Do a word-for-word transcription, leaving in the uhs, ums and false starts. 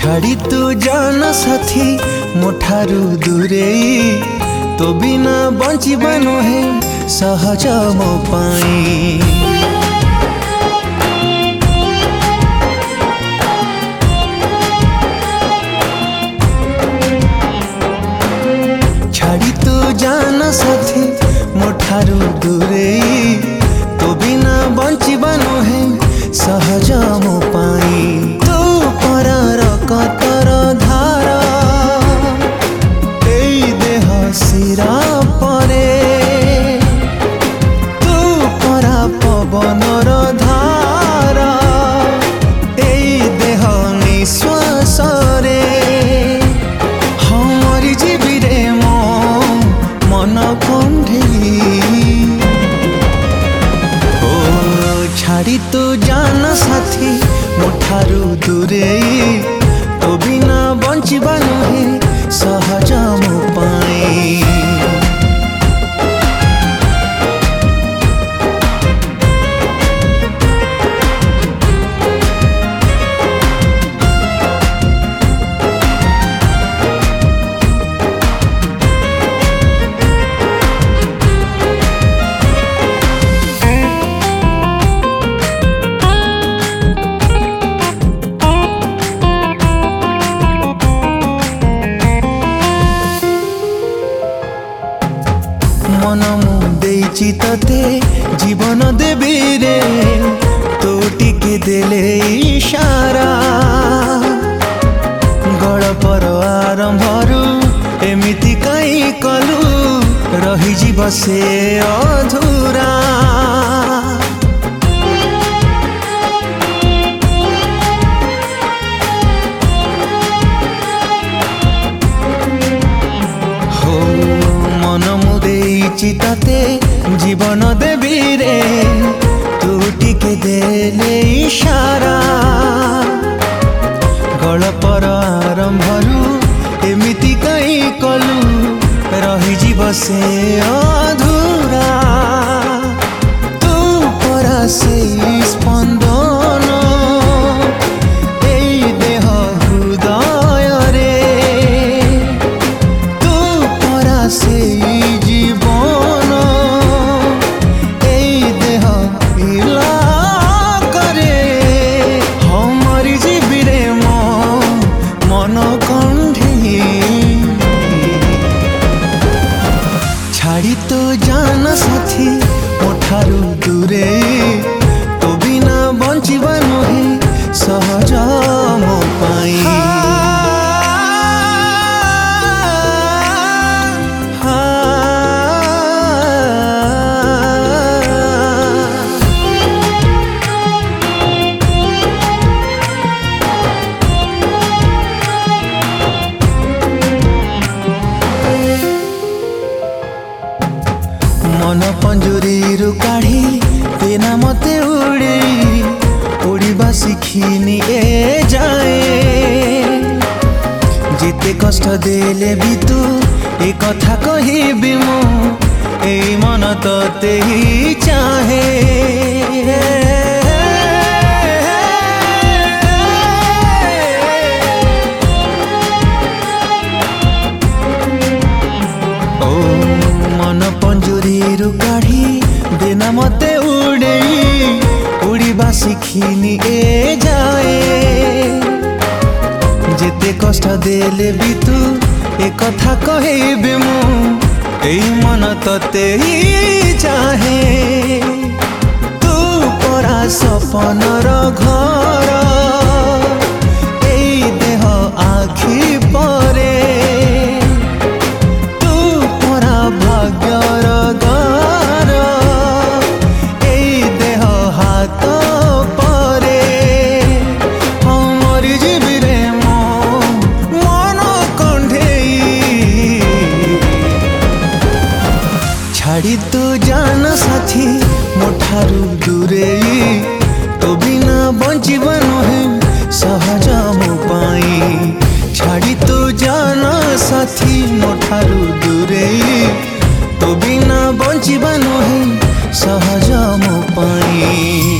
छाड़ी तू जान साथी मोठारू दूरे तो बिना बंचिबा नहे सहज मो पाई। छाड़ी तू जान साथी मोठारू दूरे तो बिना बंचिबा नहे सहज मो पाई। तू परार कतर धार एई देह सिरा परे तू परा पवनर धार एई देह निश्वास रे हाँ मरी जीवी रे मो मन कंढेई। छाड़ी तू जान साथी मोठारू दूरे तो बिना बंचिबा नहे सहज मो पाई। मन मुदेची तते जीवन देवी रे तू टिके देले इशारा गळपर आरंभरू एमिति कई कलु रही जीव से अधूरा। चिताते जीवन देवी रे तू टिके देले इशारा गळपर आरंभरू एमिति कई कलु रही जीव से अधूरा। तू परा से स्पंदन एई देह हृदय रे तू परा से छाड़ी तो जान साथी मोठारू दूरे तो बिना बंचिबा नहे सहज मो पाई। मन पंजुरी रु काढ़ी तेना मते उड़ी उड़ीबा शिखिनी ए जाए जिते कष्ट देले भी तू ए कथा कहिबी मु एई मन तते ही चाहे। पंजुरी काढ़ी देना मते उड़े उड़ीबा शिखिनी ए जाए जेते कष्ट देले भी तू ए कथा कहिबी मु एई मन तते ही चाहे। तू परा सपनर घर एई देह आखि परे भाग्यर द्वार एई देह हाथ परे हाँ मरी जीवी रे मो मन कंढेई। छाड़ी तू जान साथी मोठारू दूरे तो बिना बंचिबा नहे सहज मो पाई। छाड़ी तू जान साथी मोठारू दूरे तो बिना बंचिबा नहे सहज मो पाई।